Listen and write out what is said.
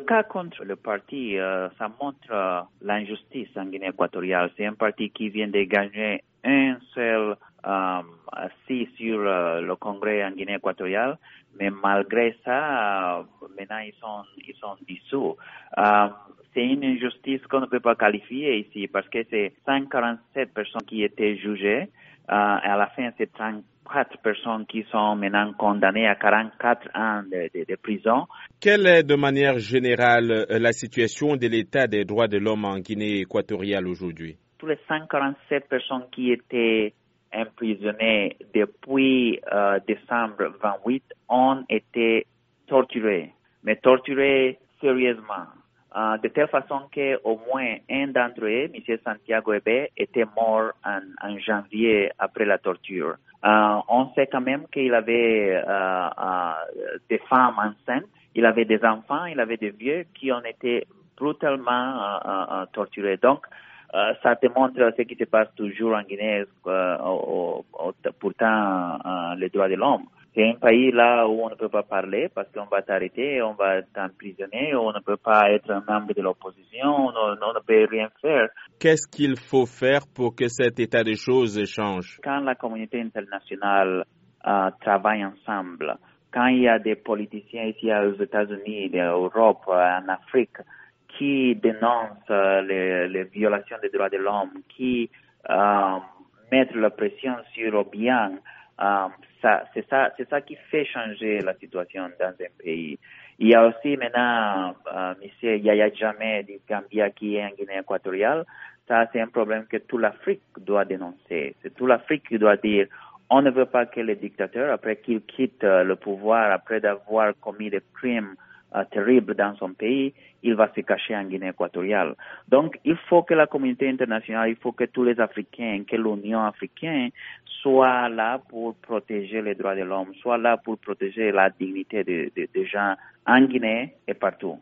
cas contre le parti, ça montre l'injustice en Guinée équatoriale. C'est un parti qui vient de gagner un seul assis sur le Congrès en Guinée équatoriale, mais malgré ça, maintenant ils sont dissous. C'est une injustice qu'on ne peut pas qualifier ici parce que c'est 147 personnes qui étaient jugées. Et à la fin, c'est 34 personnes qui sont maintenant condamnées à 44 ans de prison. Quelle est de manière générale la situation de l'état des droits de l'homme en Guinée équatoriale aujourd'hui? Tous les 147 personnes qui étaient emprisonnées depuis décembre 28 ont été torturées, mais torturées sérieusement. De telle façon qu'au moins un d'entre eux, M. Santiago Ebe, était mort en janvier après la torture. On sait quand même qu'il avait des femmes enceintes, il avait des enfants, il avait des vieux qui ont été brutalement torturés. Donc, ça démontre ce qui se passe toujours en Guinée, pourtant les droits de l'homme. C'est un pays là où on ne peut pas parler parce qu'on va t'arrêter, on va t'emprisonner, on ne peut pas être un membre de l'opposition, on ne peut rien faire. Qu'est-ce qu'il faut faire pour que cet état de choses change? Quand la communauté internationale travaille ensemble, quand il y a des politiciens ici aux États-Unis, en Europe, en Afrique, qui dénoncent les violations des droits de l'homme, qui mettent la pression sur Obiang, c'est ça qui fait changer la situation dans un pays. Il y a aussi maintenant M. Yaya Jammeh du Gambia qui est en Guinée équatoriale. Ça, c'est un problème que toute l'Afrique doit dénoncer. C'est toute l'Afrique qui doit dire on ne veut pas que les dictateurs, après qu'ils quittent le pouvoir, après d'avoir commis des crimes terribles dans son pays, il va se cacher en Guinée équatoriale. Donc, il faut que la communauté internationale, il faut que tous les Africains, que l'Union africaine soit là pour protéger les droits de l'homme, soit là pour protéger la dignité des gens en Guinée et partout.